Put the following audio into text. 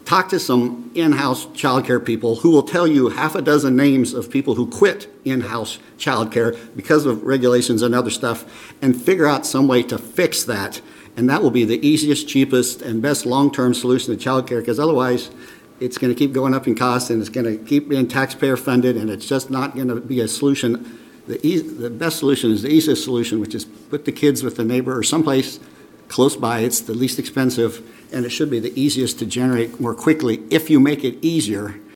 talk to some in-house childcare people who will tell you half a dozen names of people who quit in-house childcare because of regulations and other stuff, and figure out some way to fix that. And that will be the easiest, cheapest, and best long-term solution to childcare, because otherwise it's going to keep going up in cost, and it's going to keep being taxpayer funded, and it's just not going to be a solution. The best solution is the easiest solution, which is put the kids with the neighbor or someplace close by. It's the least expensive, and it should be the easiest to generate more quickly if you make it easier